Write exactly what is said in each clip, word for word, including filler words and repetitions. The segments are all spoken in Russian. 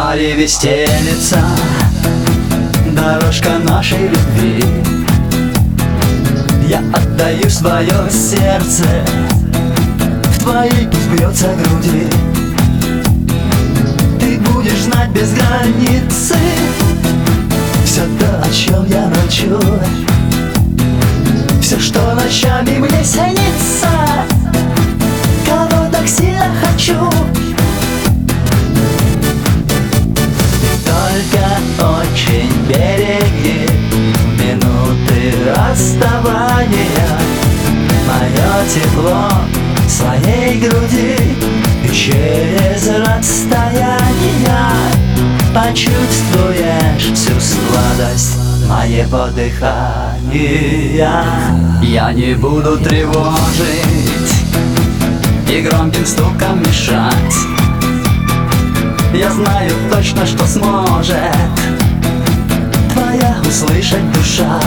зареве стелется дорожка нашей любви. Я отдаю свое сердце, в твоей пусть бьется груди. Ты будешь знать без границы все то, о чем я молчу, все, что ночами мне снится, кого так сильно хочу. Только очень береги минуты расставания, мое тепло в своей груди, и через расстояние почувствуешь всю сладость моего дыхания. Я не буду тревожить и громким стуком мешать. Я знаю точно, что сможет твоя услышать душа.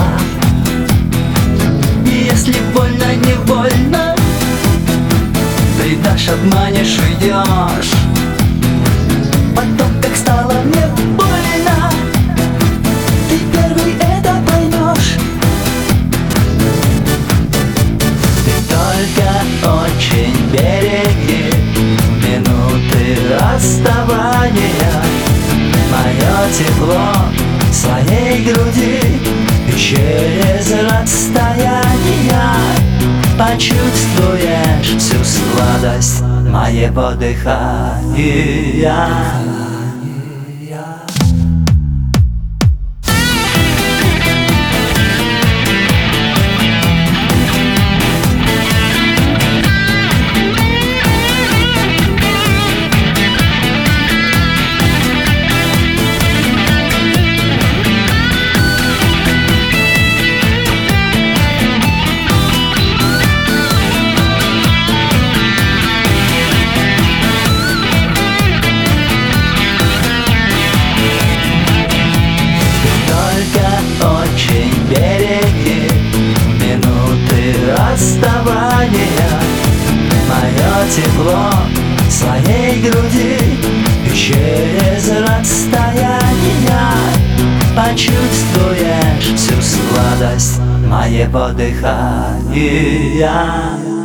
И если больно, не больно, предашь, обманешь, уйдешь. Потом, как стало мне больно, ты первый это поймешь. Ты только очень береги минуты расставания, мое тепло в своей груди, и через расстояние почувствуешь всю сладость моего дыхания. Береги минуты расставания, мое тепло в своей груди, и через расстояние почувствуешь всю сладость моего дыхания.